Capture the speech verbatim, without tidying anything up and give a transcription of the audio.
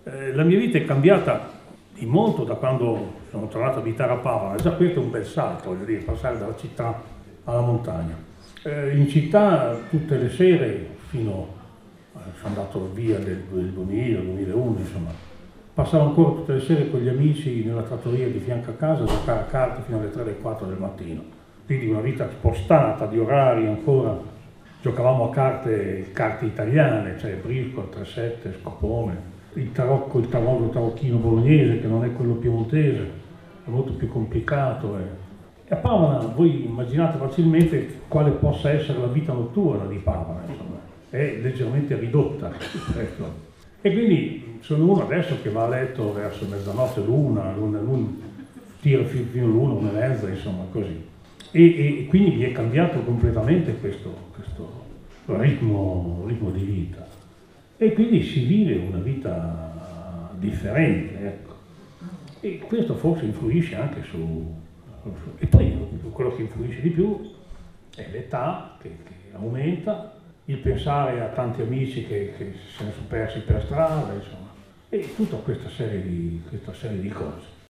Eh, la mia vita è cambiata di molto da quando sono tornato a abitare a Pavia. Già questo è un bel salto, voglio dire, passare dalla città alla montagna. Eh, in città tutte le sere, fino a, sono andato via del, del duemila, duemilauno, insomma, passavo ancora tutte le sere con gli amici nella trattoria di fianco a casa a giocare a carte fino alle tre alle quattro del mattino. Quindi una vita spostata di orari ancora. Giocavamo a carte, carte italiane, cioè brisco, tre sette, scopone, il tarocco, il tarocco, il tarocchino bolognese, che non è quello piemontese, è molto più complicato. Eh. E a Pavia, voi immaginate facilmente quale possa essere la vita notturna di Pavia, insomma, è leggermente ridotta. Ecco. E quindi sono uno adesso che va a letto verso mezzanotte, l'una, l'una, l'una, tira fino all'una, una e mezza, insomma, così. E, e quindi vi è cambiato completamente questo, questo ritmo, ritmo di vita. E quindi si vive una vita differente, ecco. E questo forse influisce anche su... E poi quello che influisce di più è l'età che, che aumenta, il pensare a tanti amici che, che se ne sono persi per strada, insomma, e tutta questa serie di, questa serie di cose.